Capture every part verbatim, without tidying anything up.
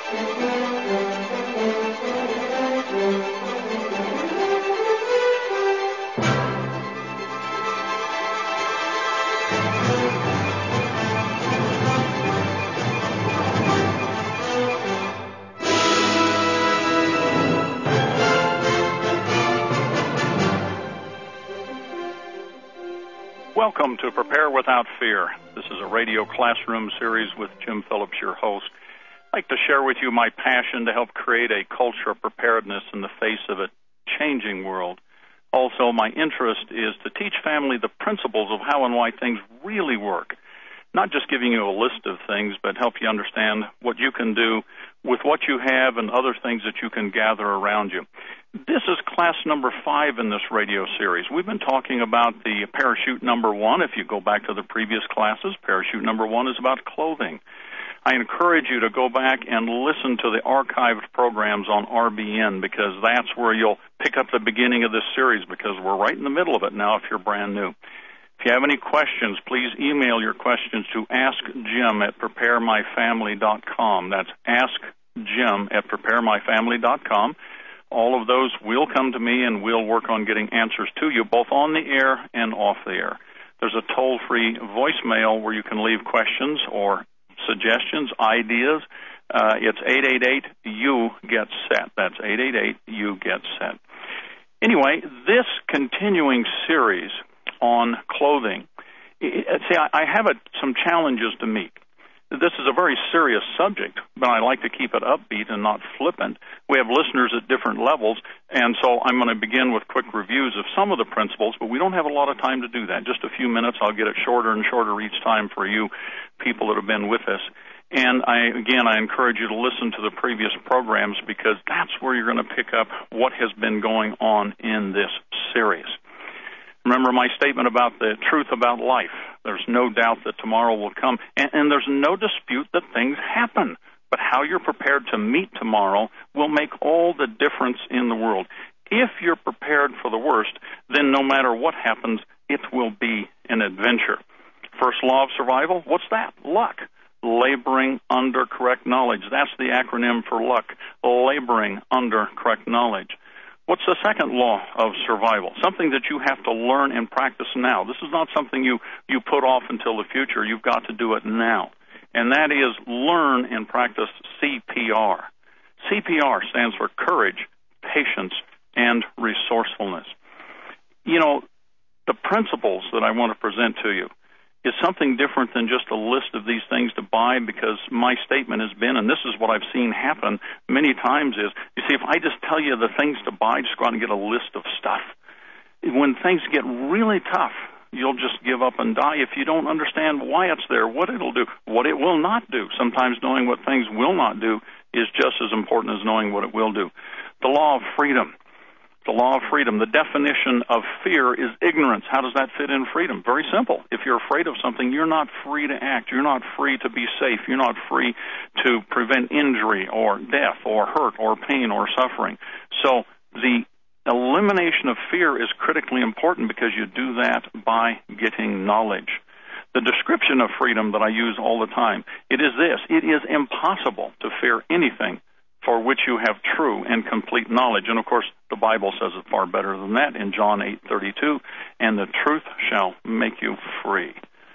Welcome to Prepare Without Fear. This is a radio classroom series with Jim Phillips, your host. I'd like to share with you my passion to help create a culture of preparedness in the face of a changing world. Also, my interest is to teach family the principles of how and why things really work. Not just giving you a list of things, but help you understand what you can do with what you have and other things that you can gather around you. This is class number five in this radio series. We've been talking about the parachute number one. If you go back to the previous classes, parachute number one is about clothing. I encourage you to go back and listen to the archived programs on R B N, because that's where you'll pick up the beginning of this series, because we're right in the middle of it now if you're brand new. If you have any questions, please email your questions to ask jim at prepare my family dot com. That's ask jim at prepare my family dot com. All of those will come to me, and we'll work on getting answers to you, both on the air and off the air. There's a toll-free voicemail where you can leave questions or suggestions, ideas. Uh, it's eight eight eight, U, get set. That's eight eight eight, U, get set. Anyway, this continuing series on clothing, see, I have a, some challenges to meet. This is a very serious subject, but I like to keep it upbeat and not flippant. We have listeners at different levels, and so I'm going to begin with quick reviews of some of the principles, but we don't have a lot of time to do that. Just a few minutes. I'll get it shorter and shorter each time for you people that have been with us. And I, again, I encourage you to listen to the previous programs, because that's where you're going to pick up what has been going on in this series. Remember my statement about the truth about life. There's no doubt that tomorrow will come, and, and there's no dispute that things happen. But how you're prepared to meet tomorrow will make all the difference in the world. If you're prepared for the worst, then no matter what happens, it will be an adventure. First law of survival, what's that? Luck. Laboring under correct knowledge. That's the acronym for luck. Laboring under correct knowledge. What's the second law of survival? Something that you have to learn and practice now. This is not something you, you put off until the future. You've got to do it now. And that is learn and practice C P R. C P R stands for courage, patience, and resourcefulness. You know, the principles that I want to present to you is something different than just a list of these things to buy, because my statement has been, and this is what I've seen happen many times, is, you see, if I just tell you the things to buy, just go out and get a list of stuff. When things get really tough, you'll just give up and die if you don't understand why it's there, what it'll do, what it will not do. Sometimes knowing what things will not do is just as important as knowing what it will do. The law of freedom. The law of freedom. The definition of fear is ignorance. How does that fit in freedom? Very simple. If you're afraid of something, you're not free to act. You're not free to be safe. You're not free to prevent injury or death or hurt or pain or suffering. So the elimination of fear is critically important, because you do that by getting knowledge. The description of freedom that I use all the time, it is this: it is impossible to fear anything for which you have true and complete knowledge. And, of course, the Bible says it far better than that in John eight thirty-two, and the truth shall make you free.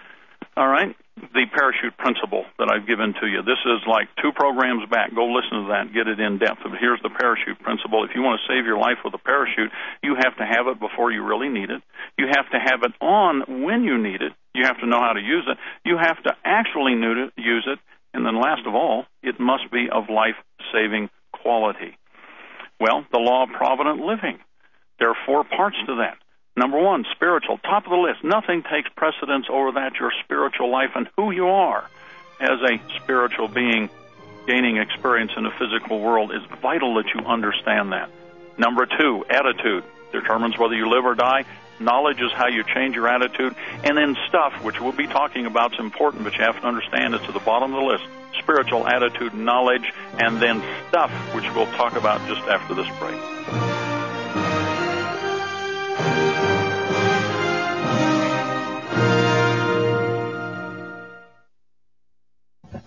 All right? The parachute principle that I've given to you, this is like two programs back. Go listen to that, get it in depth. But here's the parachute principle. If you want to save your life with a parachute, you have to have it before you really need it. You have to have it on when you need it. You have to know how to use it. You have to actually use it. And then last of all, it must be of life-saving quality. Well, the law of provident living. There are four parts to that. Number one, spiritual, top of the list. Nothing takes precedence over that. Your spiritual life and who you are as a spiritual being gaining experience in a physical world is vital that you understand that. Number two, attitude. Determines whether you live or die. Knowledge is how you change your attitude. And then stuff, which we'll be talking about, is important, but you have to understand it's at the bottom of the list. Spiritual, attitude, knowledge, and then stuff, which we'll talk about just after this break.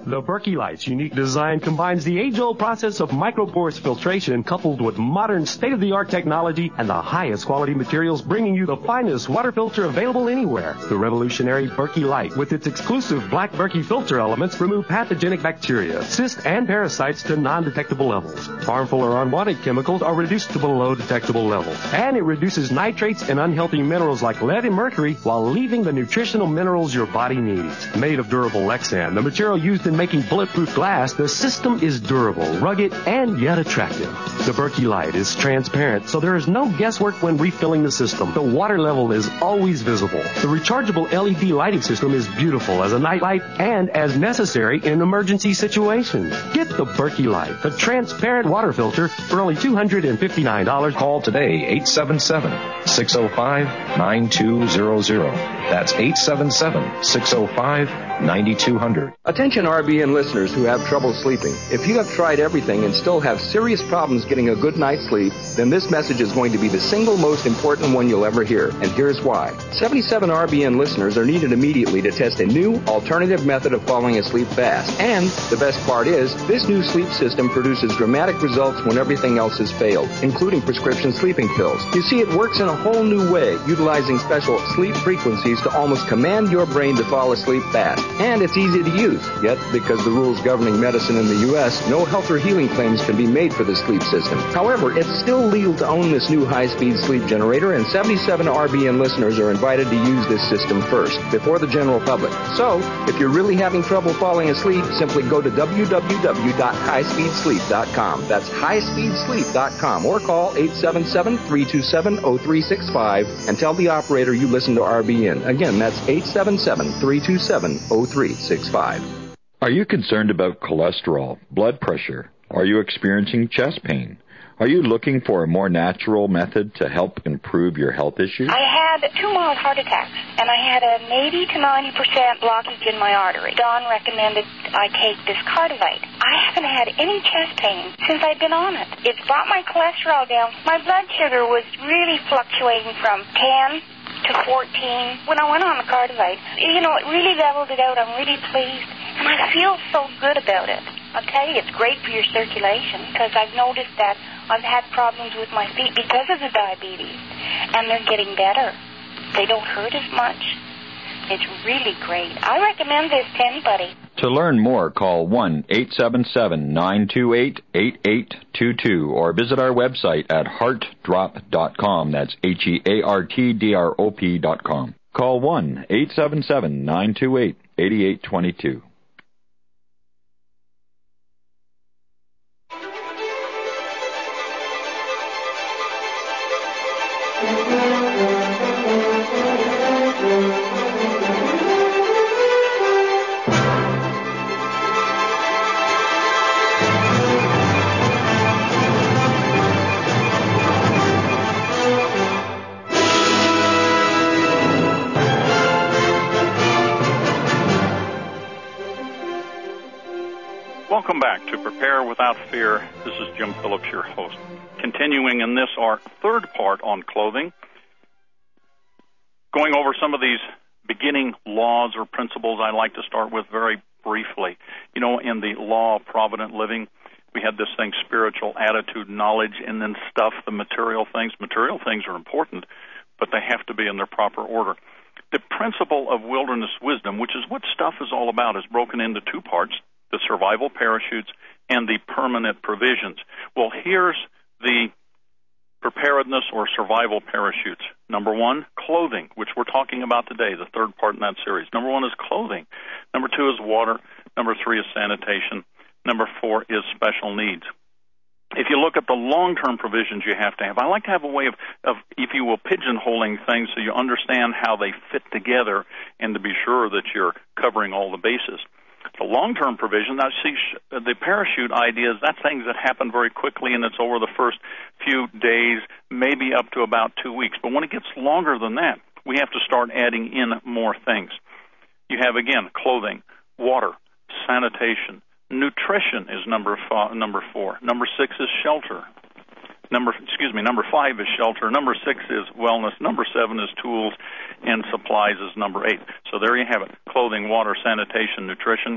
The Berkey Light's unique design combines the age-old process of microporous filtration coupled with modern state-of-the-art technology and the highest quality materials, bringing you the finest water filter available anywhere. The revolutionary Berkey Light, with its exclusive black Berkey filter elements, remove pathogenic bacteria, cysts, and parasites to non-detectable levels. Harmful or unwanted chemicals are reduced to below detectable levels. And it reduces nitrates and unhealthy minerals like lead and mercury while leaving the nutritional minerals your body needs. Made of durable Lexan, the material used in making bulletproof glass, the system is durable, rugged, and yet attractive. The Berkey Light is transparent, so there is no guesswork when refilling the system. The water level is always visible. The rechargeable L E D lighting system is beautiful as a night light and as necessary in emergency situations. Get the Berkey Light, the transparent water filter, for only two hundred fifty-nine dollars. Call today, eight seven seven, six oh five, nine two zero zero. That's eight seven seven, six oh five, nine two zero zero. Attention R B N listeners who have trouble sleeping. If you have tried everything and still have serious problems getting a good night's sleep, then this message is going to be the single most important one you'll ever hear. And here's why. seventy-seven R B N listeners are needed immediately to test a new alternative method of falling asleep fast. And the best part is, this new sleep system produces dramatic results when everything else has failed, including prescription sleeping pills. You see, it works in a whole new way, utilizing special sleep frequencies to almost command your brain to fall asleep fast. And it's easy to use. Yet, because the rules governing medicine in the U S, no health or healing claims can be made for the sleep system. However, it's still legal to own this new high-speed sleep generator, and seventy-seven R B N listeners are invited to use this system first, before the general public. So, if you're really having trouble falling asleep, simply go to w w w dot high speed sleep dot com. That's high speed sleep dot com, or call eight seven seven, three two seven, zero three six five and tell the operator you listen to R B N. Again, that's eight seven seven, three two seven, zero three six five. Are you concerned about cholesterol, blood pressure? Are you experiencing chest pain? Are you looking for a more natural method to help improve your health issues? I had two mild heart attacks, and I had an eighty to ninety percent blockage in my artery. Don recommended I take this Cardivite. I haven't had any chest pain since I've been on it. It's brought my cholesterol down. My blood sugar was really fluctuating from ten to fourteen. When I went on the Cardivite, you know, it really leveled it out. I'm really pleased, and I feel so good about it. I'll tell you, it's great for your circulation, because I've noticed that I've had problems with my feet because of the diabetes, and they're getting better. They don't hurt as much. It's really great. I recommend this to anybody. To learn more, call one eight seven seven, nine two eight, eight eight two two or visit our website at heart drop dot com. That's H E A R T D R O P dot com. Call one eight seven seven, nine two eight, eight eight two two. Welcome back to Prepare Without Fear. This is Jim Phillips, your host. Continuing in this, our third part on clothing, going over some of these beginning laws or principles I like to start with very briefly. You know, in the law of provident living, we had this thing, spiritual attitude, knowledge, and then stuff, the material things. Material things are important, but they have to be in their proper order. The principle of wilderness wisdom, which is what stuff is all about, is broken into two parts: the survival parachutes and the permanent provisions. Well, here's the preparedness or survival parachutes. Number one, clothing, which we're talking about today, the third part in that series. Number one is clothing. Number two is water. Number three is sanitation. Number four is special needs. If you look at the long-term provisions you have to have, I like to have a way of, of, if you will, pigeonholing things so you understand how they fit together and to be sure that you're covering all the bases. The long-term provision, now see, the parachute idea is that's things that happen very quickly, and it's over the first few days, maybe up to about two weeks. But when it gets longer than that, we have to start adding in more things. You have, again, clothing, water, sanitation. Nutrition is number five, number four. Number six is shelter. Number, excuse me, number five is shelter. Number six is wellness. Number seven is tools, and supplies is number eight. So there you have it: clothing, water, sanitation, nutrition,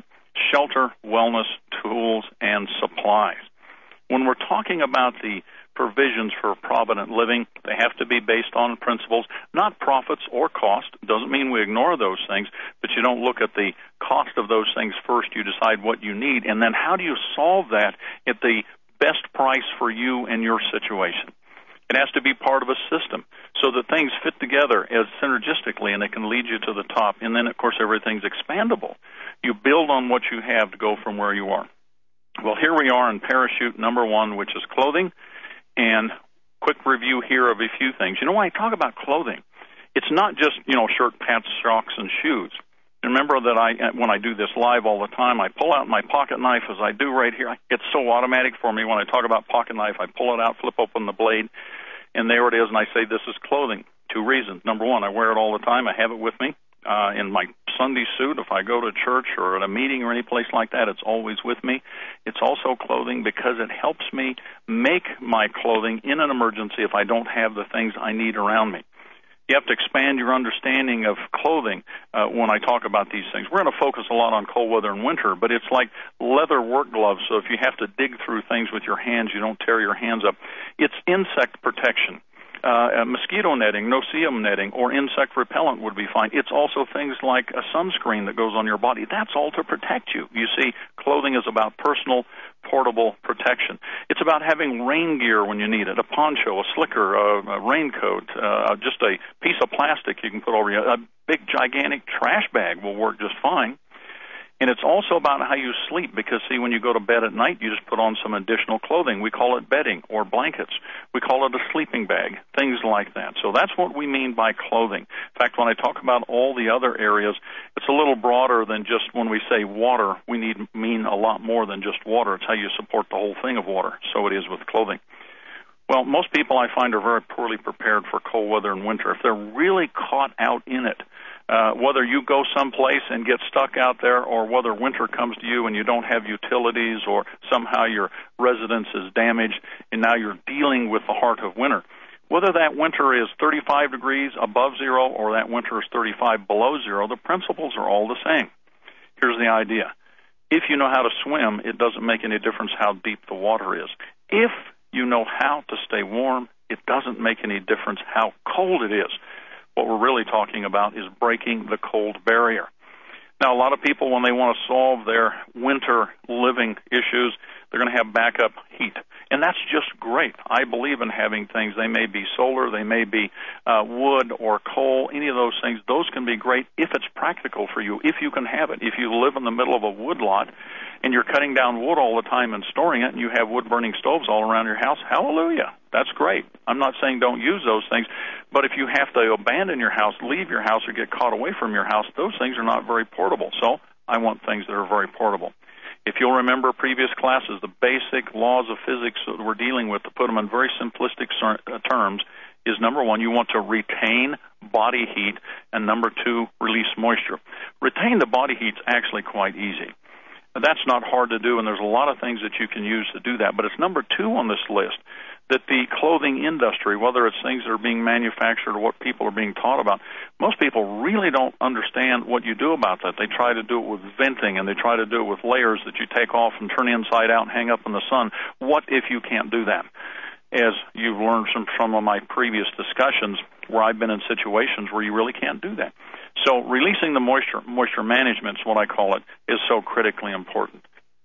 shelter, wellness, tools, and supplies. When we're talking about the provisions for provident living, they have to be based on principles, not profits or cost. Doesn't mean we ignore those things, but you don't look at the cost of those things first. You decide what you need, and then how do you solve that at the best price for you and your situation? It has to be part of a system so that things fit together as synergistically, and it can lead you to the top. And then, of course, everything's expandable. You build on what you have to go from where you are. Well, here we are in parachute number one, which is clothing. And quick review here of a few things. You know, when I talk about clothing, it's not just, you know, shirt, pants, socks, and shoes. Remember that I, when I do this live all the time, I pull out my pocket knife as I do right here. It's so automatic for me when I talk about pocket knife. I pull it out, flip open the blade, and there it is, and I say this is clothing. Two reasons. Number one, I wear it all the time. I have it with me uh, in my Sunday suit. If I go to church or at a meeting or any place like that, it's always with me. It's also clothing because it helps me make my clothing in an emergency if I don't have the things I need around me. You have to expand your understanding of clothing uh, when I talk about these things. We're going to focus a lot on cold weather and winter, but it's like leather work gloves, so if you have to dig through things with your hands, you don't tear your hands up. It's insect protection. Uh, mosquito netting, no-see-um netting, or insect repellent would be fine. It's also things like a sunscreen that goes on your body. That's all to protect you. You see, clothing is about personal, portable protection. It's about having rain gear when you need it, a poncho, a slicker, a, a raincoat, uh, just a piece of plastic you can put over you. A big, gigantic trash bag will work just fine. And it's also about how you sleep because, see, when you go to bed at night, you just put on some additional clothing. We call it bedding or blankets. We call it a sleeping bag, things like that. So that's what we mean by clothing. In fact, when I talk about all the other areas, it's a little broader than just when we say water. We need mean a lot more than just water. It's how you support the whole thing of water. So it is with clothing. Well, most people I find are very poorly prepared for cold weather and winter. If they're really caught out in it, Uh, whether you go someplace and get stuck out there or whether winter comes to you and you don't have utilities or somehow your residence is damaged and now you're dealing with the heart of winter, whether that winter is thirty-five degrees above zero or that winter is thirty-five below zero, the principles are all the same. Here's the idea. If you know how to swim, it doesn't make any difference how deep the water is. If you know how to stay warm, it doesn't make any difference how cold it is. What we're really talking about is breaking the cold barrier. Now, a lot of people, when they want to solve their winter living issues, they're going to have backup heat. And that's just great. I believe in having things. They may be solar, they may be uh, wood or coal, any of those things. Those can be great if it's practical for you, if you can have it. If you live in the middle of a wood lot and you're cutting down wood all the time and storing it and you have wood-burning stoves all around your house, hallelujah, that's great. I'm not saying don't use those things, but if you have to abandon your house, leave your house, or get caught away from your house, those things are not very portable. So I want things that are very portable. If you'll remember previous classes, the basic laws of physics that we're dealing with, to put them in very simplistic terms, is number one, you want to retain body heat, and number two, release moisture. Retain the body heat's actually quite easy. That's not hard to do, and there's a lot of things that you can use to do that. But it's number two on this list, that the clothing industry, whether it's things that are being manufactured or what people are being taught about, most people really don't understand what you do about that. They try to do it with venting, and they try to do it with layers that you take off and turn inside out and hang up in the sun. What if you can't do that? As you've learned from some of my previous discussions where I've been in situations where you really can't do that. So releasing the moisture, moisture management is what I call it, is so critically important.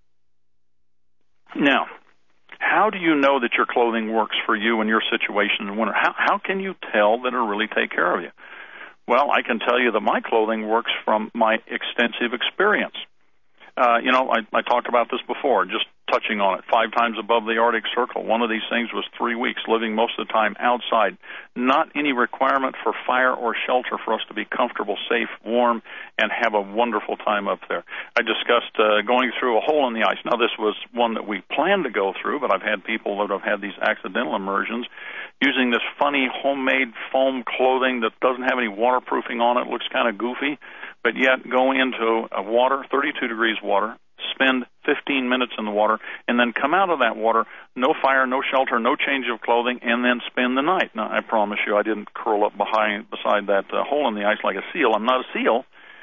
Now, how do you know that your clothing works for you in your situation in winter? How, how can you tell that it'll really take care of you? Well, I can tell you that my clothing works from my extensive experience. Uh, you know, I, I talked about this before, just touching on it. Five times above the Arctic Circle. One of these things was three weeks, living most of the time outside. Not any requirement for fire or shelter for us to be comfortable, safe, warm, and have a wonderful time up there. I discussed uh, going through a hole in the ice. Now, this was one that we planned to go through, but I've had people that have had these accidental immersions using this funny homemade foam clothing that doesn't have any waterproofing on it, looks kind of goofy, but yet go into a water, thirty-two degrees water, spend fifteen minutes in the water, and then come out of that water, no fire, no shelter, no change of clothing, and then spend the night. Now, I promise you I didn't curl up behind beside that uh, hole in the ice like a seal. I'm not a seal,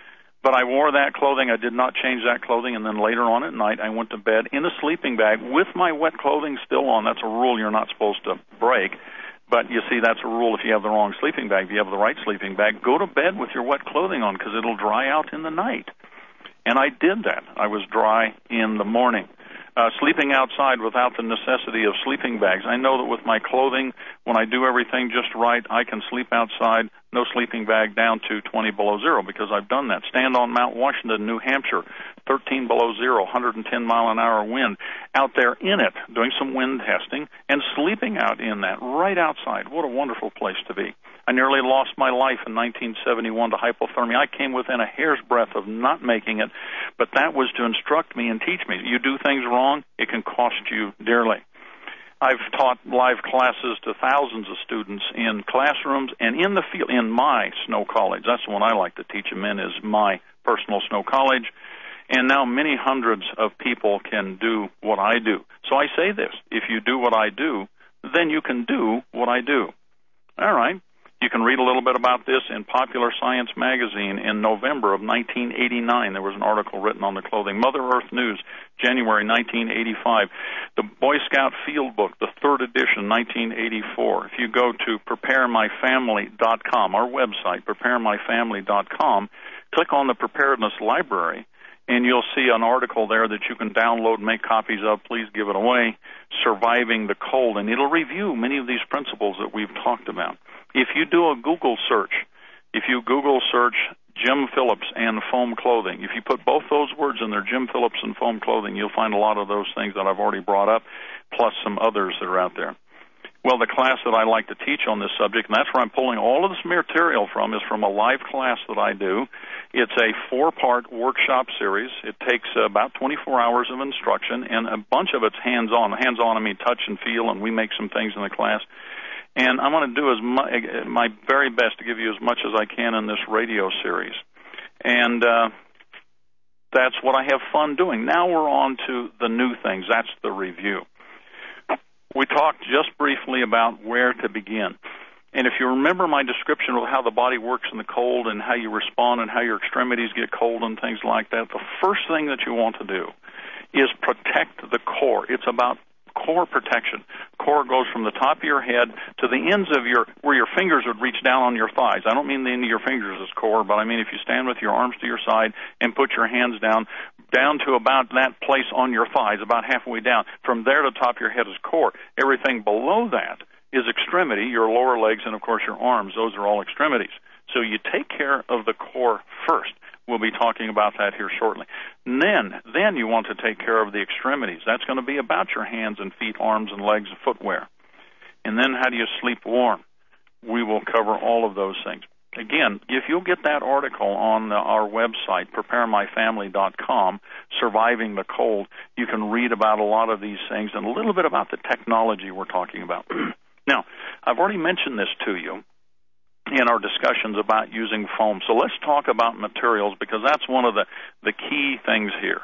But I wore that clothing. I did not change that clothing. And then later on at night, I went to bed in a sleeping bag with my wet clothing still on. That's a rule you're not supposed to break. But you see, that's a rule if you have the wrong sleeping bag. If you have the right sleeping bag, go to bed with your wet clothing on because it'll dry out in the night. And I did that. I was dry in the morning. Uh, sleeping outside without the necessity of sleeping bags. I know that with my clothing, when I do everything just right, I can sleep outside, no sleeping bag, down to twenty below zero because I've done that. Stand on Mount Washington, New Hampshire, thirteen below zero, one hundred ten mile an hour wind, out there in it, doing some wind testing and sleeping out in that, right outside. What a wonderful place to be. I nearly lost my life in nineteen seventy-one to hypothermia. I came within a hair's breadth of not making it, but that was to instruct me and teach me. You do things wrong, it can cost you dearly. I've taught live classes to thousands of students in classrooms and in the field, in my snow college. That's the one I like to teach them in, is my personal snow college. And now many hundreds of people can do what I do. So I say this, if you do what I do, then you can do what I do. All right. You can read a little bit about this in Popular Science magazine in November of nineteen eighty-nine. There was an article written on the clothing. Mother Earth News, January nineteen eighty-five. The Boy Scout Field Book, the third edition, nineteen eighty-four. If you go to prepare my family dot com, our website, prepare my family dot com, click on the Preparedness Library, and you'll see an article there that you can download and make copies of. Please give it away, Surviving the Cold. And it'll review many of these principles that we've talked about. If you do a Google search, if you Google search Jim Phillips and foam clothing, if you put both those words in there, Jim Phillips and foam clothing, you'll find a lot of those things that I've already brought up, plus some others that are out there. Well, the class that I like to teach on this subject, and that's where I'm pulling all of this material from, is from a live class that I do. It's a four-part workshop series. It takes uh, about twenty-four hours of instruction, and a bunch of it's hands-on. Hands-on, I mean touch and feel, and we make some things in the class. And I'm going to do as mu- my very best to give you as much as I can in this radio series. And uh, that's what I have fun doing. Now we're on to the new things. That's the review. We talked just briefly about where to begin. And if you remember my description of how the body works in the cold and how you respond and how your extremities get cold and things like that, the first thing that you want to do is protect the core. It's about core protection. Core goes from the top of your head to the ends of your, where your fingers would reach down on your thighs. I don't mean the end of your fingers as core, but I mean if you stand with your arms to your side and put your hands down, down to about that place on your thighs, about halfway down. From there to the top of your head is core. Everything below that is extremity, your lower legs, and of course your arms. Those are all extremities. So you take care of the core first. We'll be talking about that here shortly. And then, then you want to take care of the extremities. That's going to be about your hands and feet, arms and legs, and footwear. And then how do you sleep warm? We will cover all of those things. Again, if you'll get that article on the, our website, prepare my family dot com, Surviving the Cold, you can read about a lot of these things and a little bit about the technology we're talking about. Now, I've already mentioned this to you in our discussions about using foam. So let's talk about materials because that's one of the, the key things here.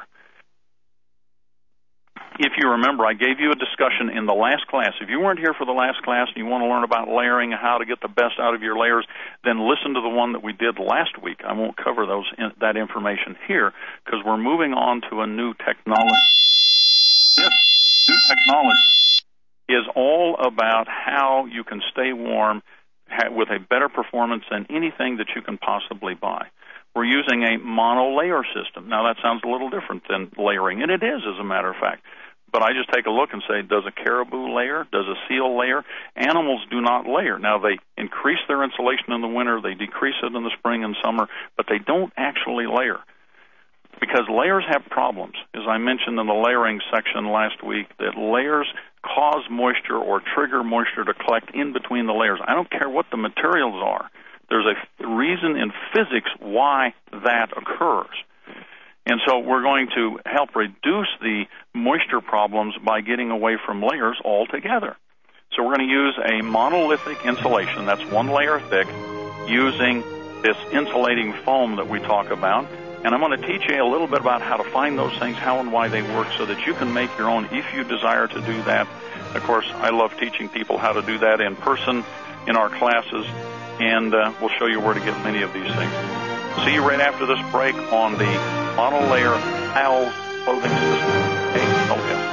If you remember, I gave you a discussion in the last class. If you weren't here for the last class and you want to learn about layering and how to get the best out of your layers, then listen to the one that we did last week. I won't cover those that information here because we're moving on to a new technology. This new technology is all about how you can stay warm with a better performance than anything that you can possibly buy. We're using a monolayer system. Now, that sounds a little different than layering, and it is, as a matter of fact. But I just take a look and say, does a caribou layer? Does a seal layer? Animals do not layer. Now, they increase their insulation in the winter, they decrease it in the spring and summer, but they don't actually layer because layers have problems. As I mentioned in the layering section last week, that layers cause moisture or trigger moisture to collect in between the layers. I don't care what the materials are. There's a reason in physics why that occurs. And so we're going to help reduce the moisture problems by getting away from layers altogether. So we're going to use a monolithic insulation, that's one layer thick, using this insulating foam that we talk about. And I'm going to teach you a little bit about how to find those things, how and why they work, so that you can make your own if you desire to do that. Of course, I love teaching people how to do that in person in our classes, and uh, we'll show you where to get many of these things. See you right after this break on the monolayer Pals clothing system. Hey, don't miss.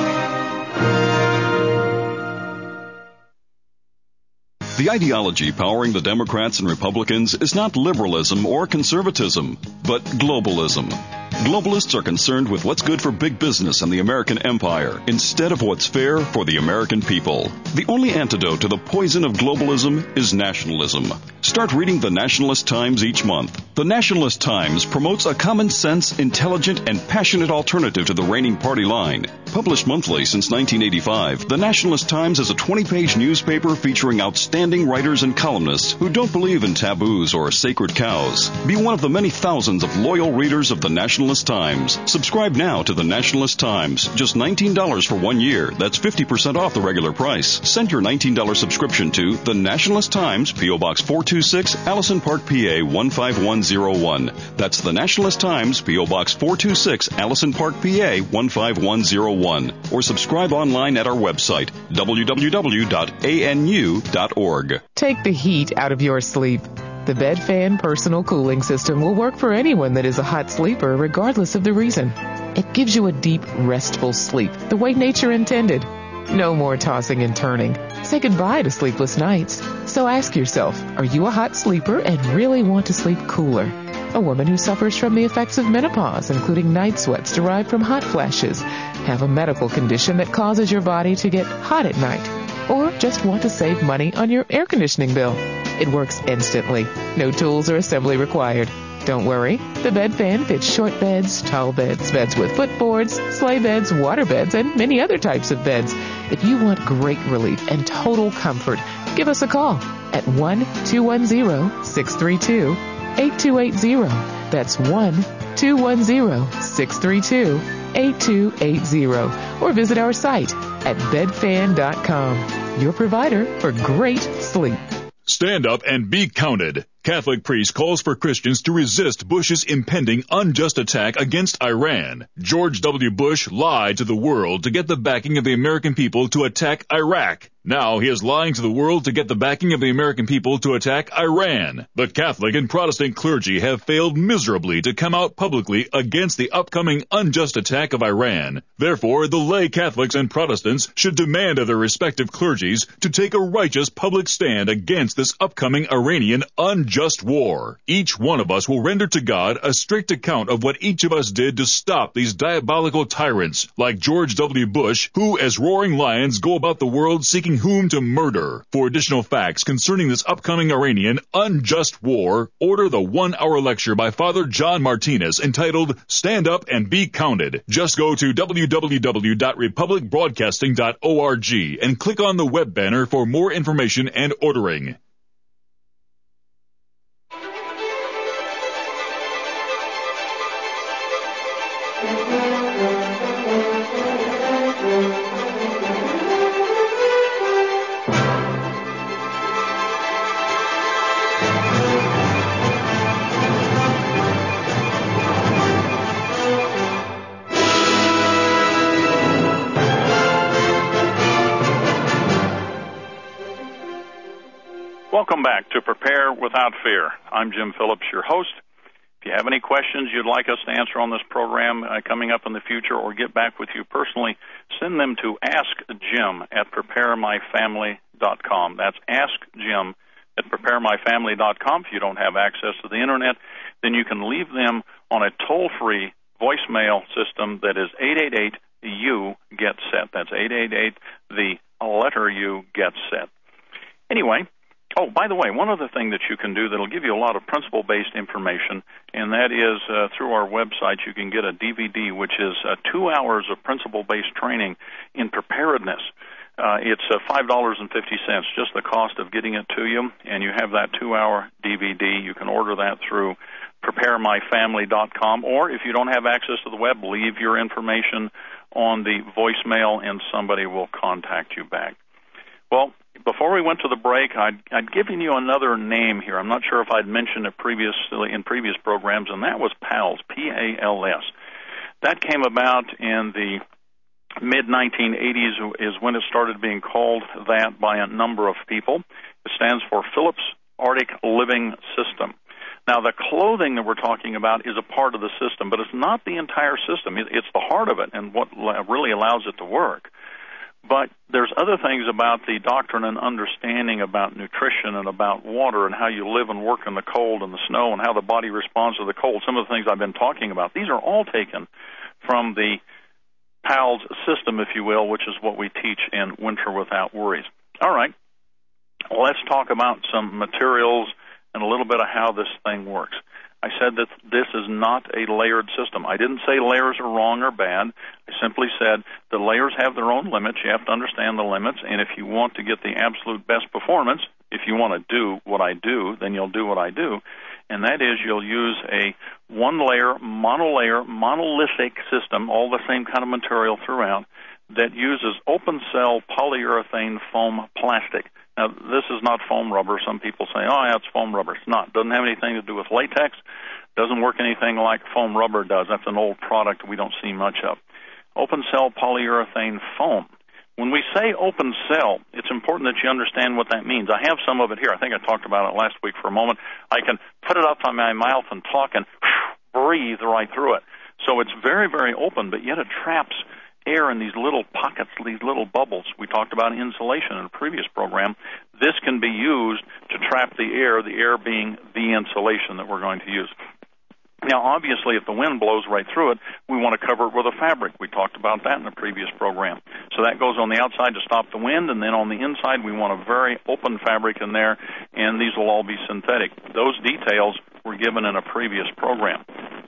The ideology powering the Democrats and Republicans is not liberalism or conservatism, but globalism. Globalists are concerned with what's good for big business and the American empire instead of what's fair for the American people. The only antidote to the poison of globalism is nationalism. Start reading the Nationalist Times each month. The Nationalist Times promotes a common sense, intelligent, and passionate alternative to the reigning party line. Published monthly since nineteen eighty-five, the Nationalist Times is a twenty-page newspaper featuring outstanding writers and columnists who don't believe in taboos or sacred cows. Be one of the many thousands of loyal readers of the Nationalist Times. Subscribe now to the Nationalist Times. Just nineteen dollars for one year. That's fifty percent off the regular price. Send your nineteen dollars subscription to the Nationalist Times, P O. Box four two six, Allison Park, P A one five one zero one. That's the Nationalist Times, P O. Box four two six, Allison Park, P A one five one zero one. Or subscribe online at our website, w w w dot a n u dot org. Take the heat out of your sleep. The Bed Fan Personal Cooling System will work for anyone that is a hot sleeper, regardless of the reason. It gives you a deep, restful sleep, the way nature intended. No more tossing and turning. Say goodbye to sleepless nights. So ask yourself, are you a hot sleeper and really want to sleep cooler? A woman who suffers from the effects of menopause, including night sweats derived from hot flashes, have a medical condition that causes your body to get hot at night, or just want to save money on your air conditioning bill. It works instantly. No tools or assembly required. Don't worry. The Bed Fan fits short beds, tall beds, beds with footboards, sleigh beds, water beds, and many other types of beds. If you want great relief and total comfort, give us a call at one two one zero, six three two, eight two eight zero. That's one two one zero, six three two, eight two eight zero. Or visit our site at bed fan dot com. Your provider for great sleep. Stand up and be counted. Catholic priest calls for Christians to resist Bush's impending unjust attack against Iran. George W. Bush lied to the world to get the backing of the American people to attack Iraq. Now he is lying to the world to get the backing of the American people to attack Iran. The Catholic and Protestant clergy have failed miserably to come out publicly against the upcoming unjust attack of Iran. Therefore, the lay Catholics and Protestants should demand of their respective clergies to take a righteous public stand against this upcoming Iranian unjust war. Each one of us will render to God a strict account of what each of us did to stop these diabolical tyrants like George W. Bush, who as roaring lions go about the world seeking whom to murder. For additional facts concerning this upcoming Iranian unjust war, order the one-hour lecture by Father John Martinez entitled Stand Up and Be Counted. Just go to w w w dot republic broadcasting dot org and click on the web banner for more information and ordering. Welcome back to Prepare Without Fear. I'm Jim Phillips, your host. If you have any questions you'd like us to answer on this program uh, coming up in the future or get back with you personally, send them to ask jim at prepare my family dot com. That's ask jim at prepare my family dot com. If you don't have access to the Internet, then you can leave them on a toll-free voicemail system that is eight eight eight, U, get set. That's eight eight eight, the letter U, get set. Anyway, oh, by the way, one other thing that you can do that will give you a lot of principle-based information, and that is uh, through our website you can get a D V D, which is uh, two hours of principle-based training in preparedness. Uh, it's uh, five dollars and fifty cents, just the cost of getting it to you, and you have that two-hour D V D. You can order that through prepare my family dot com, or if you don't have access to the web, leave your information on the voicemail, and somebody will contact you back. Well, before we went to the break, I'd, I'd given you another name here. I'm not sure if I'd mentioned it previously in previous programs, and that was PALS, P A L S. That came about in the mid nineteen eighties is when it started being called that by a number of people. It stands for Phillips Arctic Living System. Now, the clothing that we're talking about is a part of the system, but it's not the entire system. It's the heart of it and what really allows it to work. But there's other things about the doctrine and understanding about nutrition and about water and how you live and work in the cold and the snow and how the body responds to the cold. Some of the things I've been talking about, these are all taken from the PALS system, if you will, which is what we teach in Winter Without Worries. All right, let's talk about some materials and a little bit of how this thing works. I said that this is not a layered system. I didn't say layers are wrong or bad. I simply said the layers have their own limits. You have to understand the limits, and if you want to get the absolute best performance, if you want to do what I do, then you'll do what I do, and that is you'll use a one-layer, monolayer, monolithic system, all the same kind of material throughout, that uses open-cell polyurethane foam plastic. Now, this is not foam rubber. Some people say, oh, yeah, it's foam rubber. It's not. It doesn't have anything to do with latex. It doesn't work anything like foam rubber does. That's an old product we don't see much of. Open-cell polyurethane foam. When we say open cell, it's important that you understand what that means. I have some of it here. I think I talked about it last week for a moment. I can put it up on my mouth and talk and breathe right through it. So it's very, very open, but yet it traps air in these little pockets, these little bubbles. We talked about insulation in a previous program. This can be used to trap the air, the air being the insulation that we're going to use. Now, obviously, if the wind blows right through it, we want to cover it with a fabric. We talked about that in a previous program. So that goes on the outside to stop the wind, and then on the inside, we want a very open fabric in there, and these will all be synthetic. Those details were given in a previous program.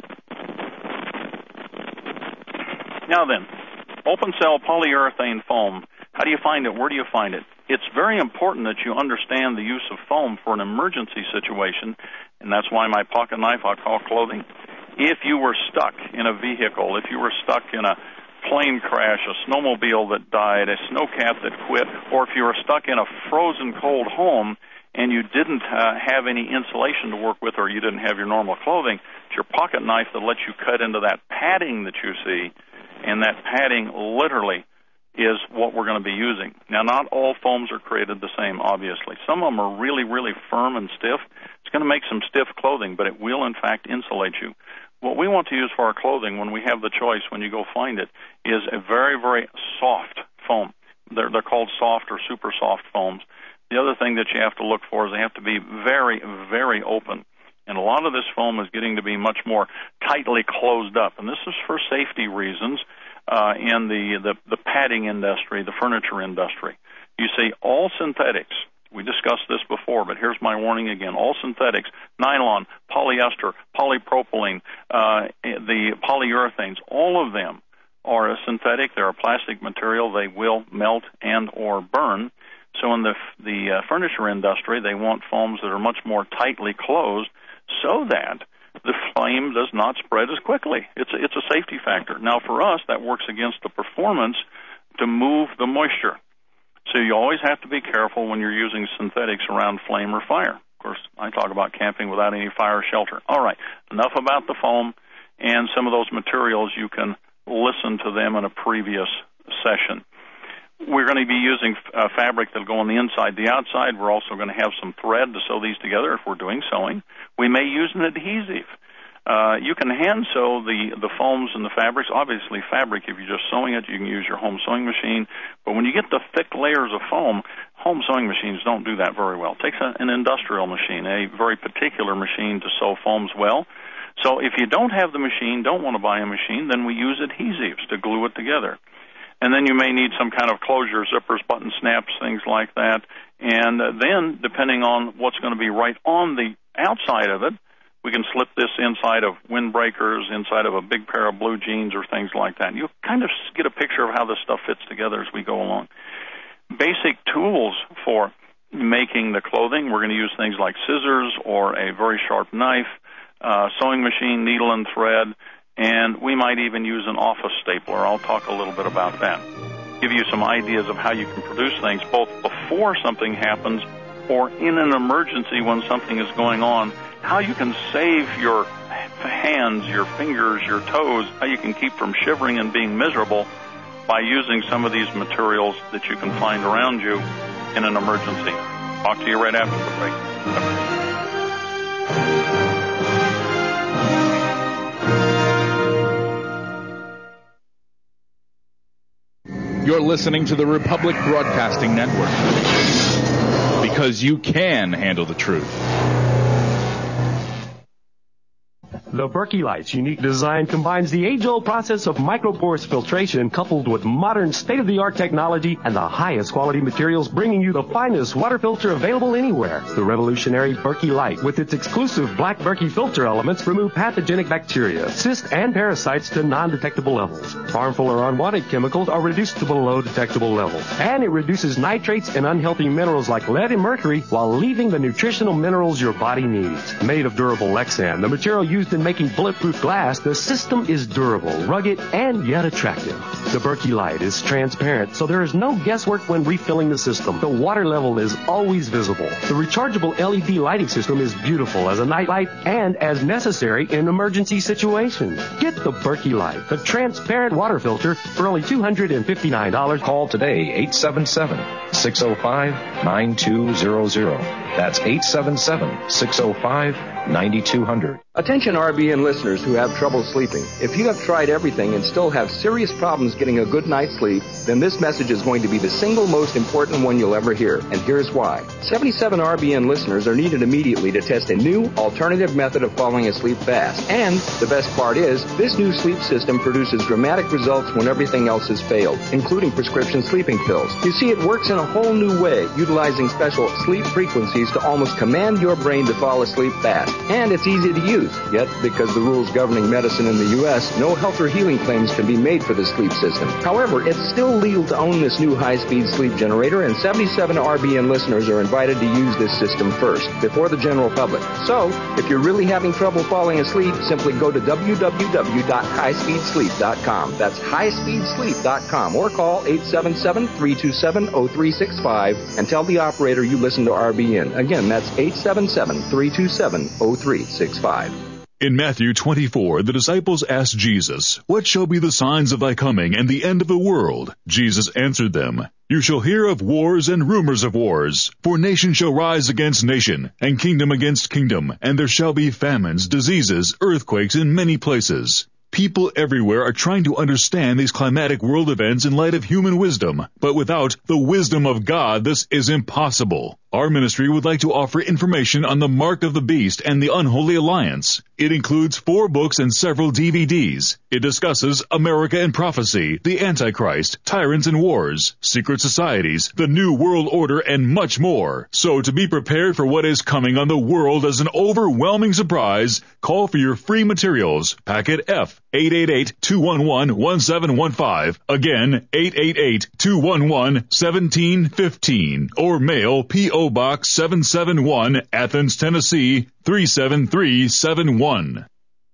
Now then, open-cell polyurethane foam. How do you find it? Where do you find it? It's very important that you understand the use of foam for an emergency situation, and that's why my pocket knife I call clothing. If you were stuck in a vehicle, if you were stuck in a plane crash, a snowmobile that died, a snowcat that quit, or if you were stuck in a frozen cold home and you didn't uh, have any insulation to work with, or you didn't have your normal clothing, it's your pocket knife that lets you cut into that padding that you see. And that padding literally is what we're going to be using. Now, not all foams are created the same, obviously. Some of them are really, really firm and stiff. It's going to make some stiff clothing, but it will, in fact, insulate you. What we want to use for our clothing when we have the choice, when you go find it, is a very, very soft foam. They're, they're called soft or super soft foams. The other thing that you have to look for is they have to be very, very open. And a lot of this foam is getting to be much more tightly closed up. And this is for safety reasons uh, in the, the, the padding industry, the furniture industry. You see, all synthetics, we discussed this before, but here's my warning again. All synthetics, nylon, polyester, polypropylene, uh, the polyurethanes, all of them are a synthetic. They're a plastic material. They will melt and or burn. So in the, the uh, furniture industry, they want foams that are much more tightly closed, so that the flame does not spread as quickly. It's a, it's a safety factor. Now, for us, that works against the performance to move the moisture. So you always have to be careful when you're using synthetics around flame or fire. Of course, I talk about camping without any fire or shelter. All right, enough about the foam and some of those materials. You can listen to them in a previous session. We're going to be using uh, fabric that will go on the inside, the outside. We're also going to have some thread to sew these together if we're doing sewing. We may use an adhesive. Uh, you can hand sew the, the foams and the fabrics. Obviously, fabric, if you're just sewing it, you can use your home sewing machine. But when you get the thick layers of foam, home sewing machines don't do that very well. It takes a, an industrial machine, a very particular machine to sew foams well. So if you don't have the machine, don't want to buy a machine, then we use adhesives to glue it together. And then you may need some kind of closure, zippers, button snaps, things like that. And uh, then, depending on what's going to be right on the outside of it, we can slip this inside of windbreakers, inside of a big pair of blue jeans or things like that. You'll kind of get a picture of how this stuff fits together as we go along. Basic tools for making the clothing, we're going to use things like scissors or a very sharp knife, uh, sewing machine, needle and thread, and we might even use an office stapler. I'll talk a little bit about that. Give you some ideas of how you can produce things both before something happens or in an emergency when something is going on, how you can save your hands, your fingers, your toes, how you can keep from shivering and being miserable by using some of these materials that you can find around you in an emergency. Talk to you right after the break. You're listening to the Republic Broadcasting Network, because you can handle the truth. The Berkey Light's unique design combines the age-old process of micropores filtration coupled with modern state-of-the-art technology and the highest quality materials, bringing you the finest water filter available anywhere. The revolutionary Berkey Light, with its exclusive black Berkey filter elements, remove pathogenic bacteria, cysts, and parasites to non-detectable levels. Harmful or unwanted chemicals are reduced to below detectable levels. And it reduces nitrates and unhealthy minerals like lead and mercury while leaving the nutritional minerals your body needs. Made of durable Lexan, the material used in making bulletproof glass, the system is durable, rugged, and yet attractive. The Berkey Light is transparent, so there is no guesswork when refilling the system. The water level is always visible. The rechargeable L E D lighting system is beautiful as a night light and as necessary in emergency situations. Get the Berkey Light, the transparent water filter, for only two hundred fifty-nine dollars. Call today, eight seven seven, six oh five, nine two zero zero. That's eight seven seven, six oh five, nine two zero zero. Attention R B N listeners who have trouble sleeping. If you have tried everything and still have serious problems getting a good night's sleep, then this message is going to be the single most important one you'll ever hear. And here's why. seventy-seven R B N listeners are needed immediately to test a new alternative method of falling asleep fast. And the best part is, this new sleep system produces dramatic results when everything else has failed, including prescription sleeping pills. You see, it works in a whole new way, utilizing special sleep frequencies to almost command your brain to fall asleep fast. And it's easy to use. Yet, because the rules governing medicine in the U S, no health or healing claims can be made for the sleep system. However, it's still legal to own this new high-speed sleep generator, and seventy-seven R B N listeners are invited to use this system first, before the general public. So, if you're really having trouble falling asleep, simply go to w w w dot high speed sleep dot com. That's high speed sleep dot com, or call eight seven seven, three two seven, zero three six five and tell the operator you listen to R B N. Again, that's eight seven seven, three two seven, zero three six five. In Matthew twenty-four, the disciples asked Jesus, "What shall be the signs of thy coming and the end of the world?" Jesus answered them, "You shall hear of wars and rumors of wars. For nation shall rise against nation, and kingdom against kingdom, and there shall be famines, diseases, earthquakes in many places." People everywhere are trying to understand these climatic world events in light of human wisdom, but without the wisdom of God, this is impossible. Our ministry would like to offer information on the Mark of the Beast and the Unholy Alliance. It includes four books and several D V Ds. It discusses America and prophecy, the Antichrist, tyrants and wars, secret societies, the New World Order, and much more. So to be prepared for what is coming on the world as an overwhelming surprise, call for your free materials. Packet F, eight eight eight, two one one, one seven one five. Again, eight eight eight, two one one, one seven one five. Or mail P O Box seven seven one, Athens, Tennessee, three seven three seven one.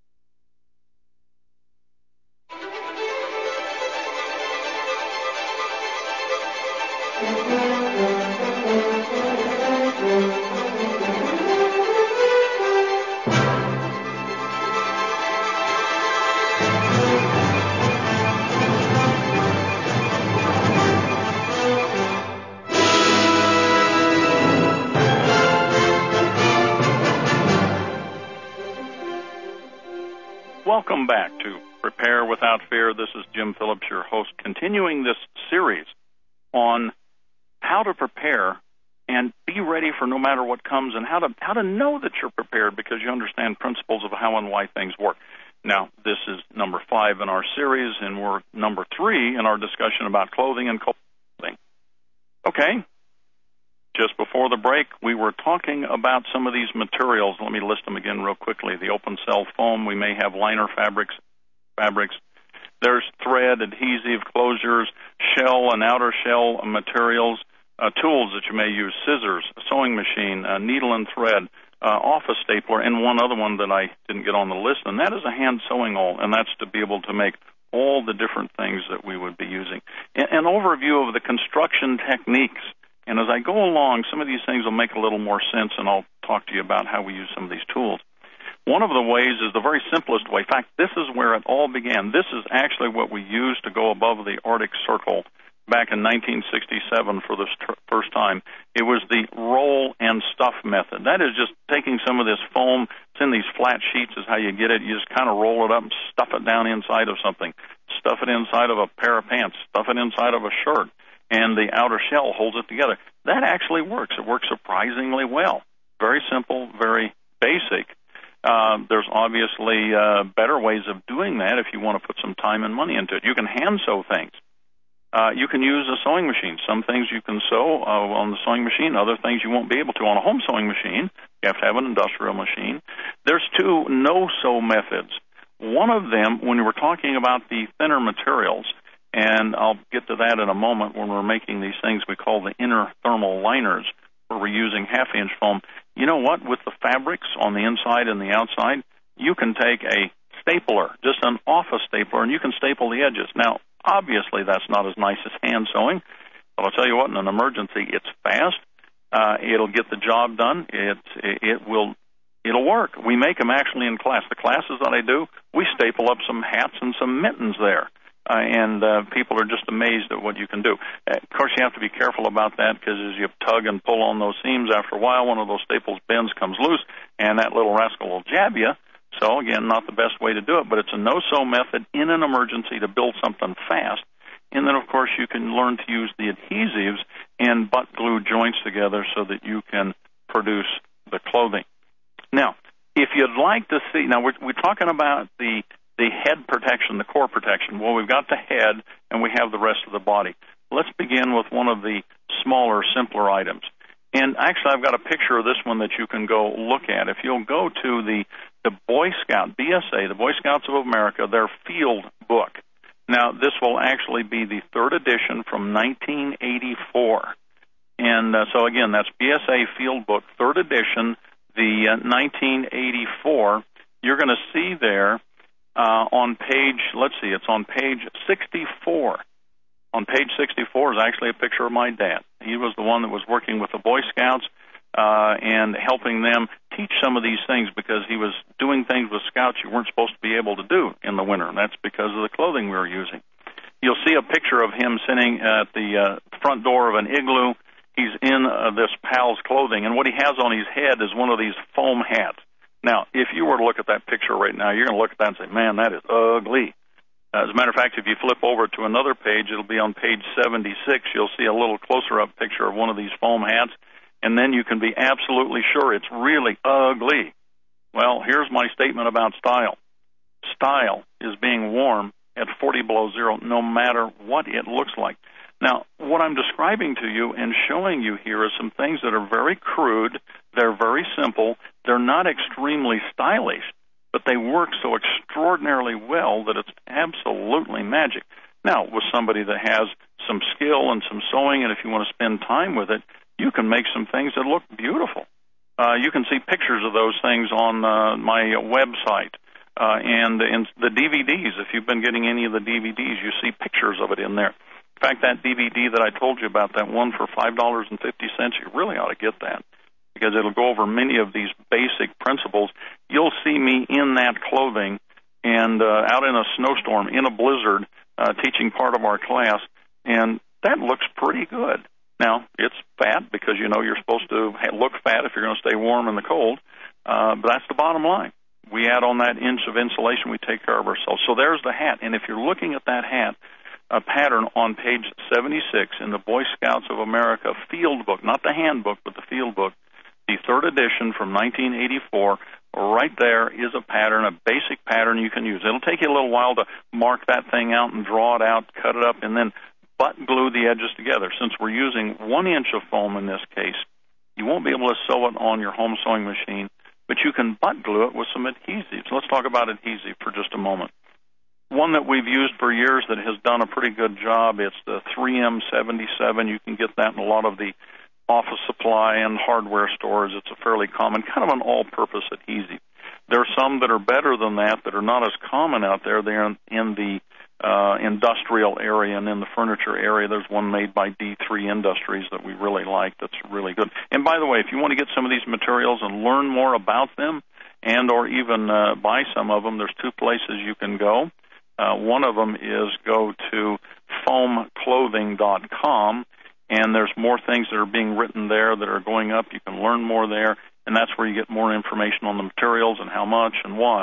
Welcome back to Prepare Without Fear. This is Jim Phillips, your host, continuing this series on how to prepare and be ready for no matter what comes, and how to how to know that you're prepared because you understand principles of how and why things work. Now, this is number five in our series, and we're number three in our discussion about clothing and clothing. Okay. Just before the break, we were talking about some of these materials. Let me list them again real quickly. The open cell foam, we may have liner fabrics. fabrics. There's thread, adhesive, closures, shell and outer shell materials, uh, tools that you may use, scissors, a sewing machine, uh, needle and thread, uh, office stapler, and one other one that I didn't get on the list, and that is a hand sewing awl, and that's to be able to make all the different things that we would be using. An overview of the construction techniques. And as I go along, some of these things will make a little more sense, and I'll talk to you about how we use some of these tools. One of the ways is the very simplest way. In fact, this is where it all began. This is actually what we used to go above the Arctic Circle back in nineteen sixty-seven for the st- first time. It was the roll and stuff method. That is just taking some of this foam, it's in these flat sheets is how you get it. You just kind of roll it up and stuff it down inside of something. stuff it inside of a pair of pants, stuff it inside of a shirt, and the outer shell holds it together. That actually works. It works surprisingly well. Very simple, very basic. Uh, there's obviously uh, better ways of doing that if you want to put some time and money into it. You can hand sew things. Uh, you can use a sewing machine. Some things you can sew uh, on the sewing machine, other things you won't be able to on a home sewing machine. You have to have an industrial machine. There's two no-sew methods. One of them, when we're talking about the thinner materials, and I'll get to that in a moment when we're making these things we call the inner thermal liners, where we're using half-inch foam. You know what? With the fabrics on the inside and the outside, you can take a stapler, just an office stapler, and you can staple the edges. Now, obviously, that's not as nice as hand sewing, but I'll tell you what, in an emergency, it's fast. Uh, it'll get the job done. It, it will, it'll work. We make them actually in class. The classes that I do, we staple up some hats and some mittens there. Uh, and uh, people are just amazed at what you can do. Uh, of course, you have to be careful about that because as you tug and pull on those seams, after a while, one of those staples bends, comes loose, and that little rascal will jab you. So, again, not the best way to do it, but it's a no-sew method in an emergency to build something fast. And then, of course, you can learn to use the adhesives and butt glue joints together so that you can produce the clothing. Now, if you'd like to see, now we're, we're talking about the the head protection, the core protection. Well, we've got the head, and we have the rest of the body. Let's begin with one of the smaller, simpler items. And actually, I've got a picture of this one that you can go look at. If you'll go to the, the Boy Scout, B S A, the Boy Scouts of America, their field book. Now, this will actually be the third edition from nineteen eighty-four. And uh, so, again, that's B S A Field Book, third edition, the uh, nineteen eighty-four. You're going to see there uh, on page, let's see, it's on page sixty-four. On page sixty-four is actually a picture of my dad. He was the one that was working with the Boy Scouts uh, and helping them teach some of these things because he was doing things with Scouts you weren't supposed to be able to do in the winter, and that's because of the clothing we were using. You'll see a picture of him sitting at the uh, front door of an igloo. He's in uh, this pal's clothing, and what he has on his head is one of these foam hats. Now, if you were to look at that picture right now, you're going to look at that and say, man, that is ugly. Uh, as a matter of fact, if you flip over to another page, it'll be on page seventy-six. You'll see a little closer-up picture of one of these foam hats, and then you can be absolutely sure it's really ugly. Well, here's my statement about style. Style is being worn at forty below zero, no matter what it looks like. Now, what I'm describing to you and showing you here is some things that are very crude. They're very simple. They're not extremely stylish, but they work so extraordinarily well that it's absolutely magic. Now, with somebody that has some skill and some sewing, and if you want to spend time with it, you can make some things that look beautiful. Uh, you can see pictures of those things on uh, my website uh, and in the D V Ds. If you've been getting any of the D V Ds, you see pictures of it in there. In fact, that D V D that I told you about, that one for five dollars and fifty cents, you really ought to get that because it'll go over many of these basic principles. You'll see me in that clothing and uh, out in a snowstorm, in a blizzard, uh, teaching part of our class, and that looks pretty good. Now, it's fat because, you know, you're supposed to look fat if you're going to stay warm in the cold, uh, but that's the bottom line. We add on that inch of insulation, we take care of ourselves. So there's the hat, and if you're looking at that hat, a pattern on page seventy-six in the Boy Scouts of America field book, not the handbook, but the field book, the third edition from nineteen eighty-four, right there is a pattern, a basic pattern you can use. It'll take you a little while to mark that thing out and draw it out, cut it up, and then butt glue the edges together. Since we're using one inch of foam in this case, you won't be able to sew it on your home sewing machine, but you can butt glue it with some adhesives. Let's talk about adhesive for just a moment. One that we've used for years that has done a pretty good job, it's the three M seventy-seven. You can get that in a lot of the office supply and hardware stores. It's a fairly common, kind of an all-purpose adhesive. There are some that are better than that that are not as common out there. They're in, in the uh, industrial area and in the furniture area. There's one made by D three Industries that we really like that's really good. And by the way, if you want to get some of these materials and learn more about them and or even uh, buy some of them, there's two places you can go. Uh, one of them is go to foam clothing dot com, and there's more things that are being written there that are going up. You can learn more there, and that's where you get more information on the materials and how much and why.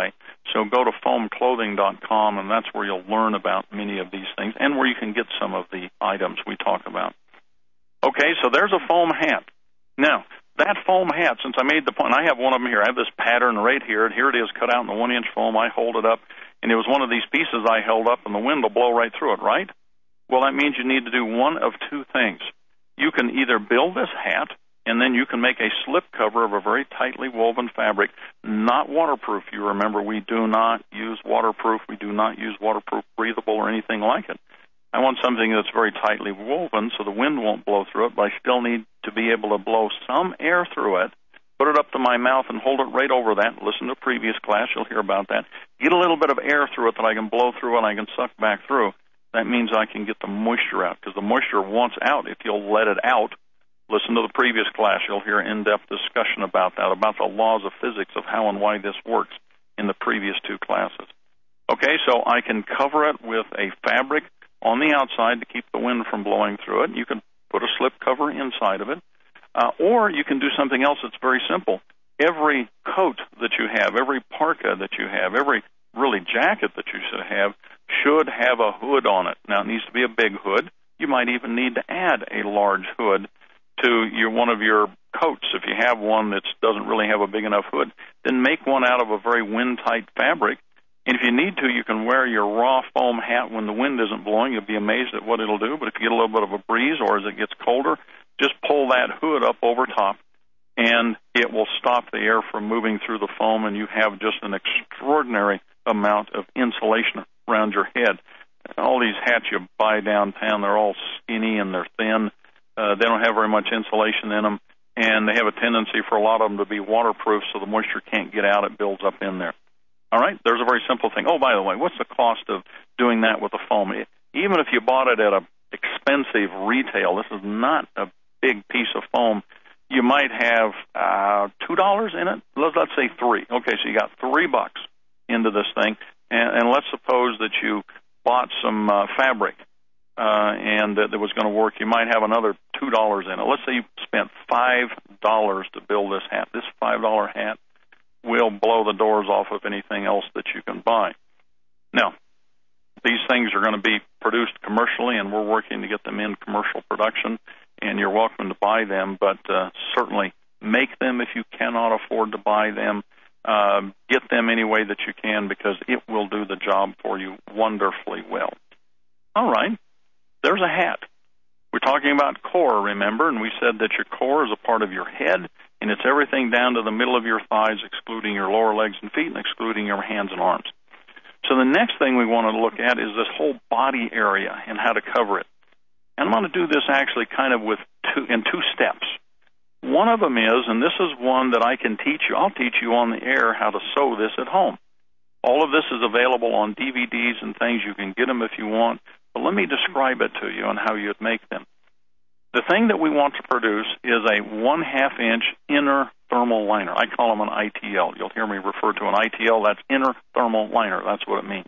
So go to foam clothing dot com, and that's where you'll learn about many of these things and where you can get some of the items we talk about. Okay, so there's a foam hat. Now, that foam hat, since I made the point, I have one of them here. I have this pattern right here, and here it is cut out in the one-inch foam. I hold it up, and it was one of these pieces I held up, and the wind will blow right through it, right? Well, that means you need to do one of two things. You can either build this hat, and then you can make a slip cover of a very tightly woven fabric, not waterproof. You remember, we do not use waterproof. We do not use waterproof, breathable, or anything like it. I want something that's very tightly woven so the wind won't blow through it, but I still need to be able to blow some air through it, put it up to my mouth, and hold it right over that. Listen to a previous class. You'll hear about that. Get a little bit of air through it that I can blow through and I can suck back through. That means I can get the moisture out, because the moisture wants out if you'll let it out. Listen to the previous class. You'll hear in-depth discussion about that, about the laws of physics of how and why this works in the previous two classes. Okay, so I can cover it with a fabric on the outside to keep the wind from blowing through it. You can put a slip cover inside of it. Uh, or you can do something else that's very simple. Every coat that you have, every parka that you have, every really jacket that you should have should have a hood on it. Now, it needs to be a big hood. You might even need to add a large hood to your one of your coats. If you have one that doesn't really have a big enough hood, then make one out of a very wind-tight fabric. And if you need to, you can wear your raw foam hat when the wind isn't blowing. You'll be amazed at what it'll do. But if you get a little bit of a breeze or as it gets colder, just pull that hood up over top, and it will stop the air from moving through the foam, and you have just an extraordinary amount of insulation around your head. All these hats you buy downtown, they're all skinny and they're thin. Uh, they don't have very much insulation in them, and they have a tendency for a lot of them to be waterproof, so the moisture can't get out. It builds up in there. All right, there's a very simple thing. Oh, by the way, what's the cost of doing that with a foam? Even if you bought it at an expensive retail, this is not a big piece of foam. You might have uh, two dollars in it. Let's, let's say three. Okay, so you got three bucks into this thing, and, and let's suppose that you bought some uh, fabric uh, and that, that was going to work. You might have another two dollars in it. Let's say you spent five dollars to build this hat. This five dollar hat will blow the doors off of anything else that you can buy. Now, these things are going to be produced commercially, and we're working to get them in commercial production, and you're welcome to buy them, but uh, certainly make them if you cannot afford to buy them. Uh, get them any way that you can, because it will do the job for you wonderfully well. All right, there's a hat. We're talking about core, remember, and we said that your core is a part of your head, and it's everything down to the middle of your thighs, excluding your lower legs and feet, and excluding your hands and arms. So the next thing we want to look at is this whole body area and how to cover it. And I'm going to do this actually kind of with two, in two steps. One of them is, and this is one that I can teach you, I'll teach you on the air how to sew this at home. All of this is available on D V Ds and things. You can get them if you want, but let me describe it to you and how you'd make them. The thing that we want to produce is a one-half inch inner thermal liner. I call them an I T L. You'll hear me refer to an I T L. That's inner thermal liner. That's what it means.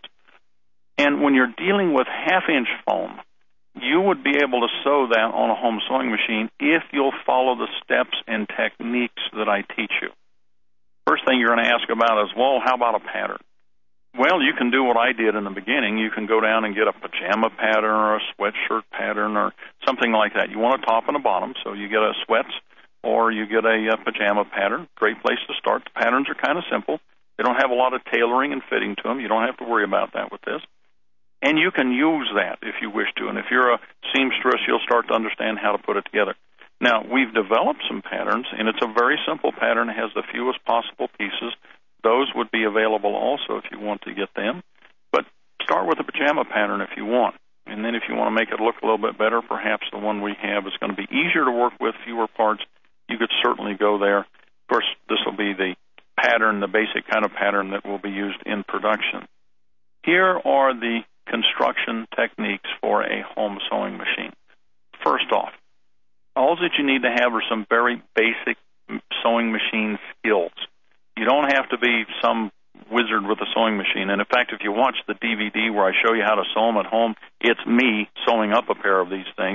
And when you're dealing with half-inch foam, you would be able to sew that on a home sewing machine if you'll follow the steps and techniques that I teach you. First thing you're going to ask about is, well, how about a pattern? Well, you can do what I did in the beginning. You can go down and get a pajama pattern or a sweatshirt pattern or something like that. You want a top and a bottom, so you get a sweats or you get a, a pajama pattern. Great place to start. The patterns are kind of simple. They don't have a lot of tailoring and fitting to them. You don't have to worry about that with this. And you can use that if you wish to. And if you're a seamstress, you'll start to understand how to put it together. Now, we've developed some patterns, and it's a very simple pattern. It has the fewest possible pieces. Those would be available also if you want to get them. But start with a pajama pattern if you want. And then if you want to make it look a little bit better, perhaps the one we have is going to be easier to work with, fewer parts. You could certainly go there. Of course, this will be the pattern, the basic kind of pattern that will be used in production. Here are the construction techniques for a home sewing machine. First off, all that you need to have are some very basic sewing machine skills. You don't have to be some wizard with a sewing machine. And in fact, if you watch the D V D where I show you how to sew them at home, it's me sewing up a pair of these things.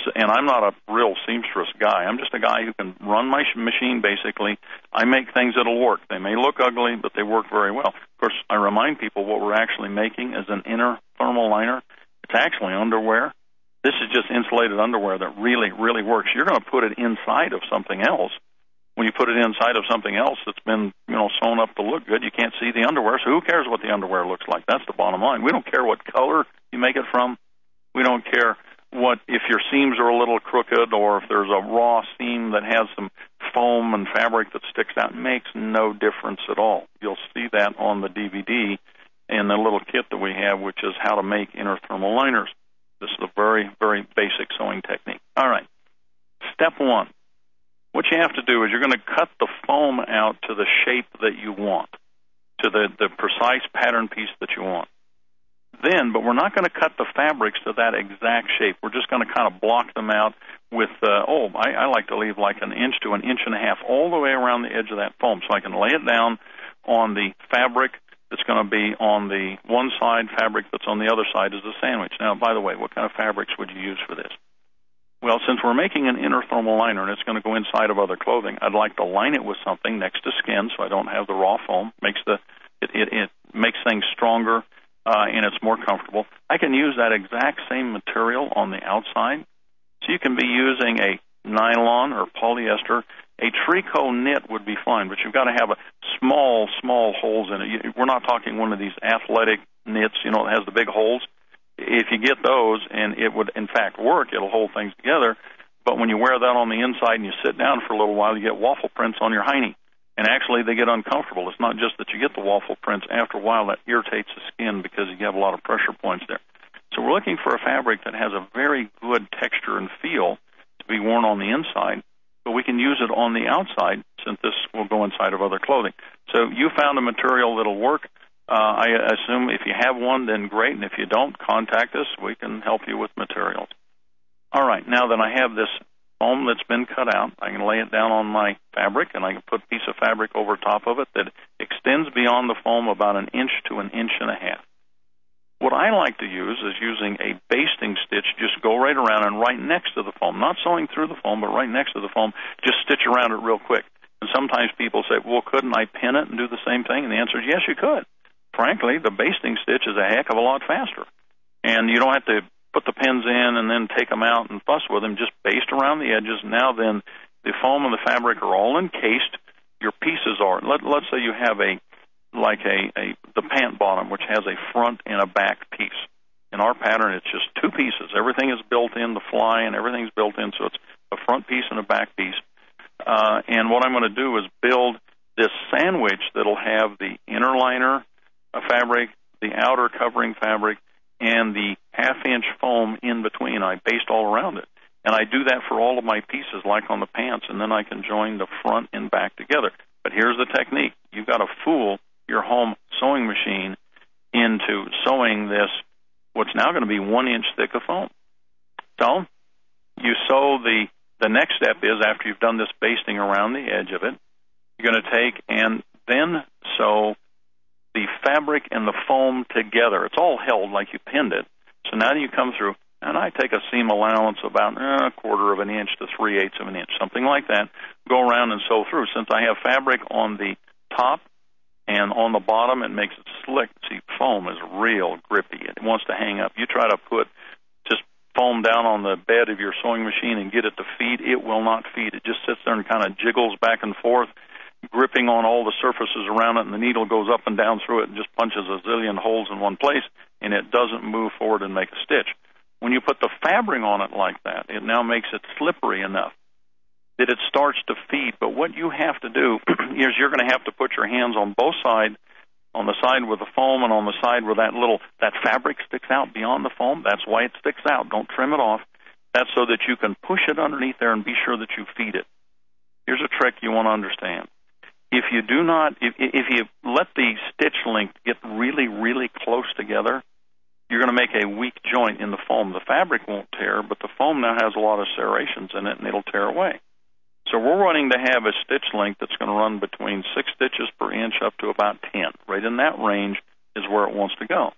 So, and I'm not a real seamstress guy. I'm just a guy who can run my sh- machine, basically. I make things that'll work. They may look ugly, but they work very well. Of course, I remind people what we're actually making is an inner thermal liner. It's actually underwear. This is just insulated underwear that really, really works. You're going to put it inside of something else. When you put it inside of something else that's been, you know, sewn up to look good, you can't see the underwear. So who cares what the underwear looks like? That's the bottom line. We don't care what color you make it from. We don't care what if your seams are a little crooked or if there's a raw seam that has some foam and fabric that sticks out. It makes no difference at all. You'll see that on the D V D and the little kit that we have, which is how to make inner thermal liners. This is a very, very basic sewing technique. All right. Step one. What you have to do is you're going to cut the foam out to the shape that you want, to the, the precise pattern piece that you want. Then, but we're not going to cut the fabrics to that exact shape. We're just going to kind of block them out with, uh, oh, I, I like to leave like an inch to an inch and a half all the way around the edge of that foam so I can lay it down on the fabric that's going to be on the one side, fabric that's on the other side is the sandwich. Now, by the way, what kind of fabrics would you use for this? Well, since we're making an inner thermal liner and it's going to go inside of other clothing, I'd like to line it with something next to skin so I don't have the raw foam. Makes the it, it, it makes things stronger. Uh, and it's more comfortable. I can use that exact same material on the outside. So you can be using a nylon or polyester. A tricot knit would be fine, but you've got to have a small, small holes in it. You, we're not talking one of these athletic knits, you know, that has the big holes. If you get those, and it would, in fact, work, it'll hold things together. But when you wear that on the inside and you sit down for a little while, you get waffle prints on your hiney. And actually, they get uncomfortable. It's not just that you get the waffle prints. After a while, that irritates the skin because you have a lot of pressure points there. So we're looking for a fabric that has a very good texture and feel to be worn on the inside, but we can use it on the outside since this will go inside of other clothing. So you found a material that'll work. Uh, I assume if you have one, then great. And if you don't, contact us. We can help you with materials. All right. Now that I have this foam that's been cut out, I can lay it down on my fabric, and I can put a piece of fabric over top of it that extends beyond the foam about an inch to an inch and a half. What I like to use is using a basting stitch, just go right around and right next to the foam, not sewing through the foam, but right next to the foam, just stitch around it real quick. And sometimes people say, well, couldn't I pin it and do the same thing? And the answer is yes, you could. Frankly, the basting stitch is a heck of a lot faster. And you don't have to put the pins in and then take them out and fuss with them, just baste around the edges. Now then, the foam and the fabric are all encased. Your pieces are, let, let's say you have a, like a, a, the pant bottom, which has a front and a back piece. In our pattern, it's just two pieces. Everything is built in, the fly and everything's built in, so it's a front piece and a back piece. Uh, and what I'm going to do is build this sandwich that'll have the inner liner fabric, the outer covering fabric, and the half-inch foam in between. I baste all around it. And I do that for all of my pieces, like on the pants, and then I can join the front and back together. But here's the technique. You've got to fool your home sewing machine into sewing this, what's now going to be one inch thick of foam. So you sew the, the next step is, after you've done this basting around the edge of it, you're going to take and then sew the fabric and the foam together. It's all held like you pinned it. So now you come through, and I take a seam allowance of about eh, a quarter of an inch to three-eighths of an inch, something like that, go around and sew through. Since I have fabric on the top and on the bottom, it makes it slick. See, foam is real grippy. It wants to hang up. You try to put just foam down on the bed of your sewing machine and get it to feed, it will not feed. It just sits there and kind of jiggles back and forth, gripping on all the surfaces around it, and the needle goes up and down through it and just punches a zillion holes in one place, and it doesn't move forward and make a stitch. When you put the fabric on it like that, it now makes it slippery enough that it starts to feed. But what you have to do is you're going to have to put your hands on both sides, on the side with the foam and on the side where that little, that fabric sticks out beyond the foam. That's why it sticks out. Don't trim it off. That's so that you can push it underneath there and be sure that you feed it. Here's a trick you want to understand. If you do not, if, if you let the stitch length get really, really close together, you're going to make a weak joint in the foam. The fabric won't tear, but the foam now has a lot of serrations in it, and it'll tear away. So we're running to have a stitch length that's going to run between six stitches per inch up to about ten. Right in that range is where it wants to go.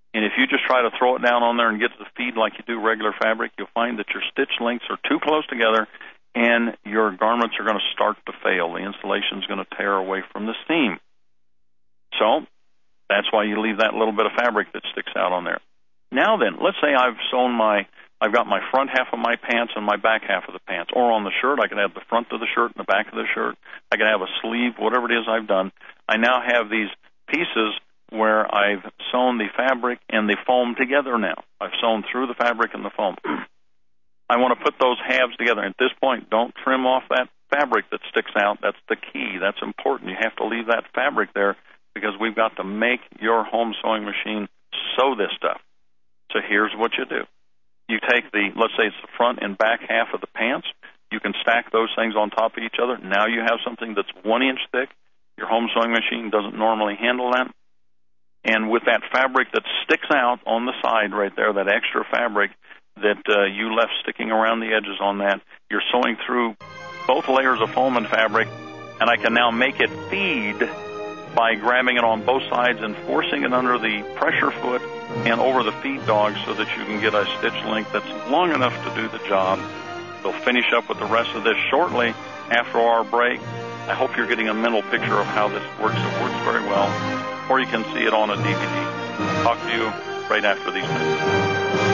And if you just try to throw it down on there and get to the feed like you do regular fabric, you'll find that your stitch lengths are too close together, and your garments are going to start to fail. The insulation is going to tear away from the seam. So that's why you leave that little bit of fabric that sticks out on there. Now then, let's say I've sewn my, I've got my front half of my pants and my back half of the pants. Or on the shirt, I can have the front of the shirt and the back of the shirt. I can have a sleeve, whatever it is I've done. I now have these pieces where I've sewn the fabric and the foam together now. I've sewn through the fabric and the foam. I want to put those halves together. At this point, don't trim off that fabric that sticks out. That's the key. That's important. You have to leave that fabric there because we've got to make your home sewing machine sew this stuff. So here's what you do. You take the, let's say it's the front and back half of the pants. You can stack those things on top of each other. Now you have something that's one inch thick. Your home sewing machine doesn't normally handle that. And with that fabric that sticks out on the side right there, that extra fabric that uh, you left sticking around the edges on that, you're sewing through both layers of foam and fabric, and I can now make it feed by grabbing it on both sides and forcing it under the pressure foot and over the feed dog so that you can get a stitch length that's long enough to do the job. We'll finish up with the rest of this shortly after our break. I hope you're getting a mental picture of how this works. It works very well. Or you can see it on a D V D. Talk to you right after these minutes.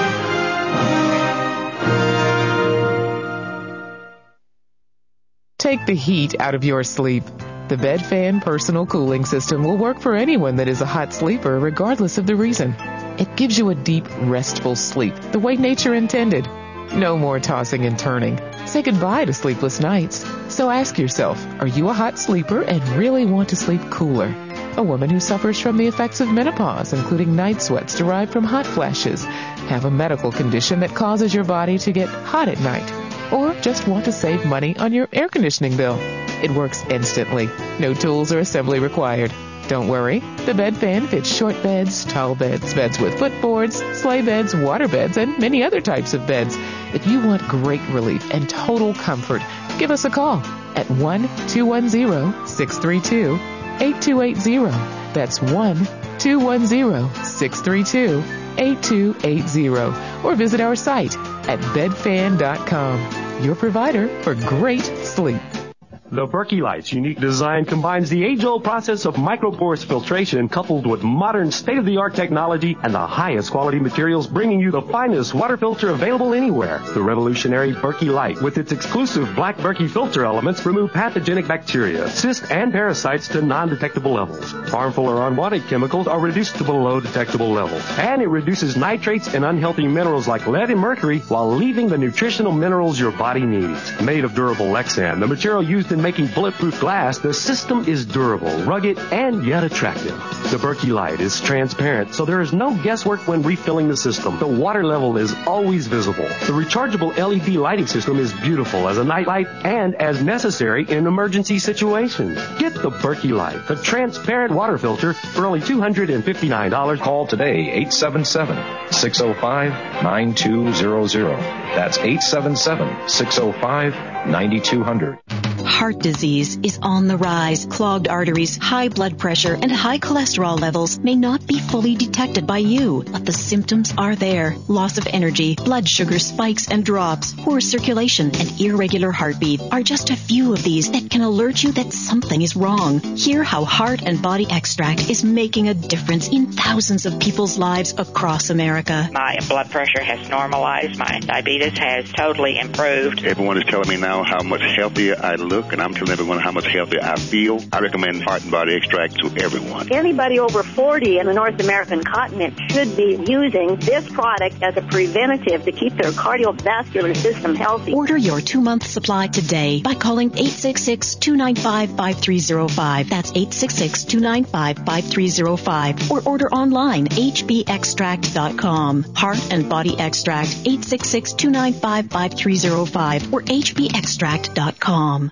Take the heat out of your sleep. The Bed Fan Personal Cooling System will work for anyone that is a hot sleeper, regardless of the reason. It gives you a deep, restful sleep, the way nature intended. No more tossing and turning. Say goodbye to sleepless nights. So ask yourself, are you a hot sleeper and really want to sleep cooler? A woman who suffers from the effects of menopause, including night sweats derived from hot flashes, have a medical condition that causes your body to get hot at night, or just want to save money on your air conditioning bill. It works instantly. No tools or assembly required. Don't worry. The Bed Fan fits short beds, tall beds, beds with footboards, sleigh beds, water beds, and many other types of beds. If you want great relief and total comfort, give us a call at one two one zero, six three two, eight two eight zero. That's one two one zero, six three two, eight two eight zero. Or visit our site at bed fan dot com. Your provider for great sleep. The Berkey Light's unique design combines the age-old process of microporous filtration coupled with modern state-of-the-art technology and the highest quality materials, bringing you the finest water filter available anywhere. The revolutionary Berkey Light, with its exclusive black Berkey filter elements, remove pathogenic bacteria, cysts, and parasites to non-detectable levels. Harmful or unwanted chemicals are reduced to below detectable levels. And it reduces nitrates and unhealthy minerals like lead and mercury while leaving the nutritional minerals your body needs. Made of durable Lexan, the material used in making bulletproof glass, the system is durable, rugged, and yet attractive. The Berkey Light is transparent, so there is no guesswork when refilling the system. The water level is always visible. The rechargeable L E D lighting system is beautiful as a night light and as necessary in emergency situations. Get the Berkey Light, the transparent water filter, for only two hundred fifty-nine dollars. Call today, eight seven seven, six oh five, nine two zero zero. That's eight seven seven, six oh five, nine two zero zero. Heart disease is on the rise. Clogged arteries, high blood pressure, and high cholesterol levels may not be fully detected by you, but the symptoms are there. Loss of energy, blood sugar spikes and drops, poor circulation, and irregular heartbeat are just a few of these that can alert you that something is wrong. Hear how Heart and Body Extract is making a difference in thousands of people's lives across America. My blood pressure has normalized. My diabetes has totally improved. Everyone is telling me now how much healthier I look, and I'm telling everyone how much healthier I feel. I recommend Heart and Body Extract to everyone. Anybody over forty in the North American continent should be using this product as a preventative to keep their cardiovascular system healthy. Order your two-month supply today by calling eight six six, two nine five, five three zero five. That's eight six six, two nine five, five three zero five. Or order online, h b extract dot com. Heart and Body Extract, eight six six, two nine five, five three zero five or h b extract dot com.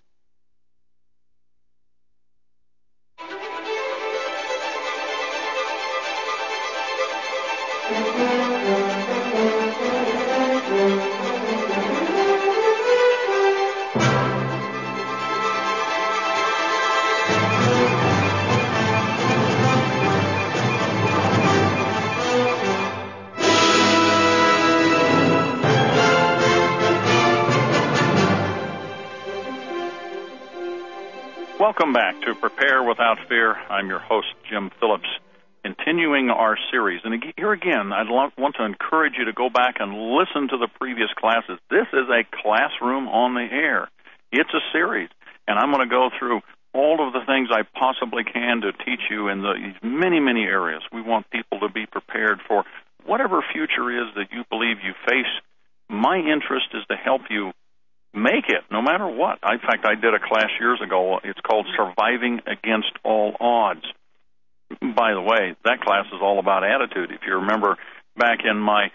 Welcome back to Prepare Without Fear. I'm your host, Jim Phillips, continuing our series. And here again, I'd want to encourage you to go back and listen to the previous classes. This is a classroom on the air. It's a series, and I'm going to go through all of the things I possibly can to teach you in the many, many areas. We want people to be prepared for whatever future is that you believe you face. My interest is to help you make it, no matter what. In fact, I did a class years ago. It's called Surviving Against All Odds. By the way, that class is all about attitude. If you remember back in my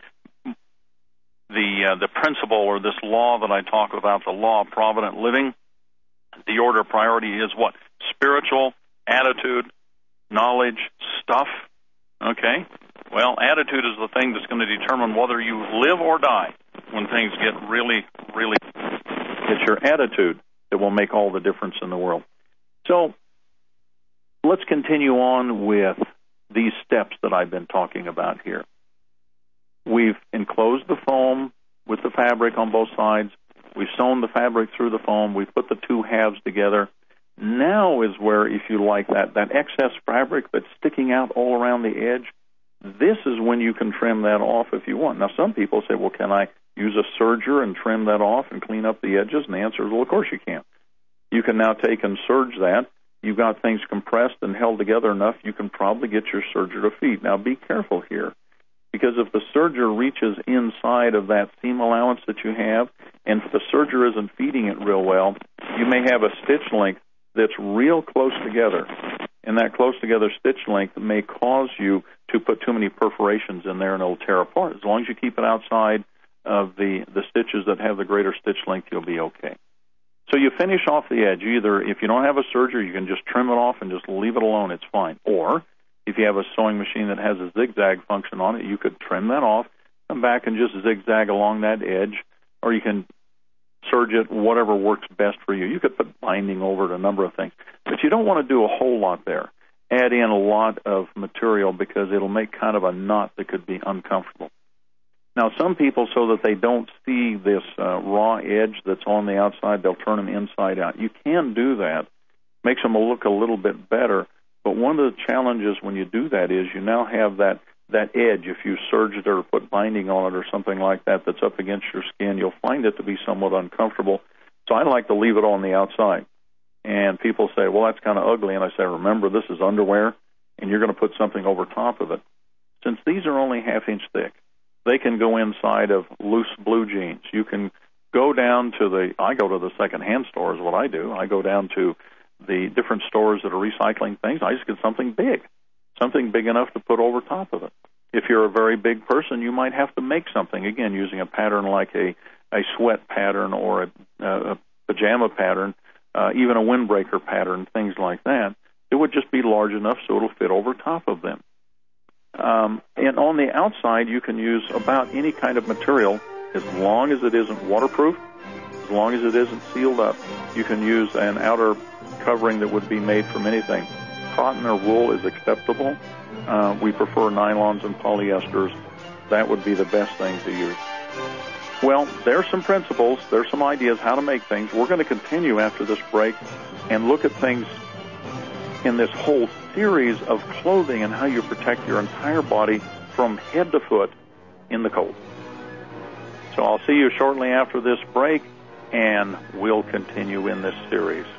the uh, the principle or this law that I talk about, the law of provident living, the order of priority is what? Spiritual, attitude, knowledge, stuff. Okay? Well, attitude is the thing that's going to determine whether you live or die when things get really, really... It's your attitude that will make all the difference in the world. So let's continue on with these steps that I've been talking about here. We've enclosed the foam with the fabric on both sides. We've sewn the fabric through the foam. We've put the two halves together. Now is where, if you like, that, that excess fabric that's sticking out all around the edge, this is when you can trim that off if you want. Now, some people say, well, can I use a serger and trim that off and clean up the edges? And the answer is, well, of course you can. You can now take and serge that. You've got things compressed and held together enough, you can probably get your serger to feed. Now, be careful here, because if the serger reaches inside of that seam allowance that you have, and if the serger isn't feeding it real well, you may have a stitch length that's real close together. And that close together stitch length may cause you to put too many perforations in there and it'll tear apart. As long as you keep it outside of the, the stitches that have the greater stitch length, you'll be okay. So you finish off the edge. Either if you don't have a serger, you can just trim it off and just leave it alone. It's fine. Or if you have a sewing machine that has a zigzag function on it, you could trim that off, come back and just zigzag along that edge, or you can serge it, whatever works best for you. You could put binding over it, a number of things. But you don't want to do a whole lot there. Add in a lot of material because it'll make kind of a knot that could be uncomfortable. Now, some people, so that they don't see this uh, raw edge that's on the outside, they'll turn them inside out. You can do that. Makes them look a little bit better. But one of the challenges when you do that is you now have that, that edge. If you serge it or put binding on it or something like that that's up against your skin, you'll find it to be somewhat uncomfortable. So I like to leave it on the outside. And people say, well, that's kind of ugly. And I say, remember, this is underwear, and you're going to put something over top of it. Since these are only half-inch thick, they can go inside of loose blue jeans. You can go down to the, I go to the second-hand store is what I do. I go down to the different stores that are recycling things. I just get something big, something big enough to put over top of it. If you're a very big person, you might have to make something, again, using a pattern like a, a sweat pattern or a, a pajama pattern, uh, even a windbreaker pattern, things like that. It would just be large enough so it'll fit over top of them. Um, and on the outside, you can use about any kind of material as long as it isn't waterproof, as long as it isn't sealed up. You can use an outer covering that would be made from anything. Cotton or wool is acceptable. Uh, we prefer nylons and polyesters. That would be the best thing to use. Well, there's some principles, there's some ideas how to make things. We're going to continue after this break and look at things in this whole series of clothing and how you protect your entire body from head to foot in the cold. So I'll see you shortly after this break, and we'll continue in this series.